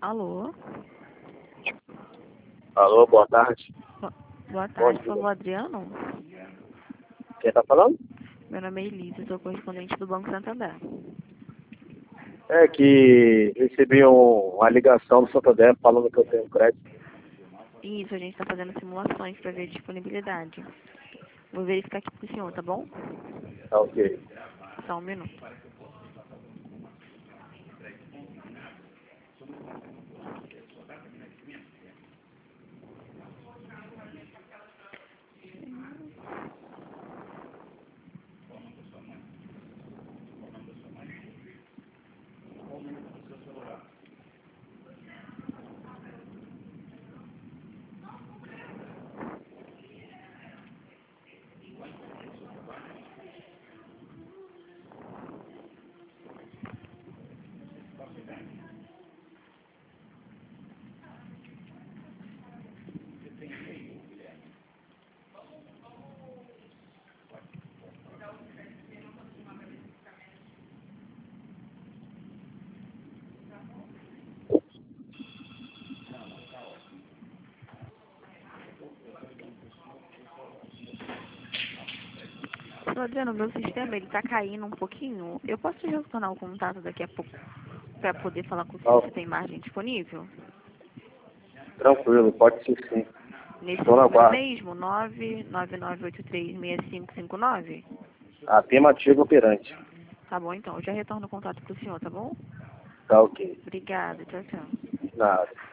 Alô? Alô, boa tarde. Boa tarde, falou Adriano? Quem tá falando? Meu nome é Elisa, sou correspondente do Banco Santander. É que recebi uma ligação do Santander falando que eu tenho crédito. Isso, a gente está fazendo simulações para ver disponibilidade. Vou verificar aqui com o senhor, tá bom? Tá ok. Só um minuto. Ô, Adriano, meu sistema ele tá caindo um pouquinho. Eu posso te retornar o contato daqui a pouco para poder falar com o senhor Tá, se tem margem disponível? tranquilo, pode ser sim. Nesse Estou na número guarda. mesmo, 999836559? Afirmativo operante. Tá bom, então. Eu já retorno o contato pro senhor, tá bom? Tá ok. Obrigada. Tchau, tchau. Nada.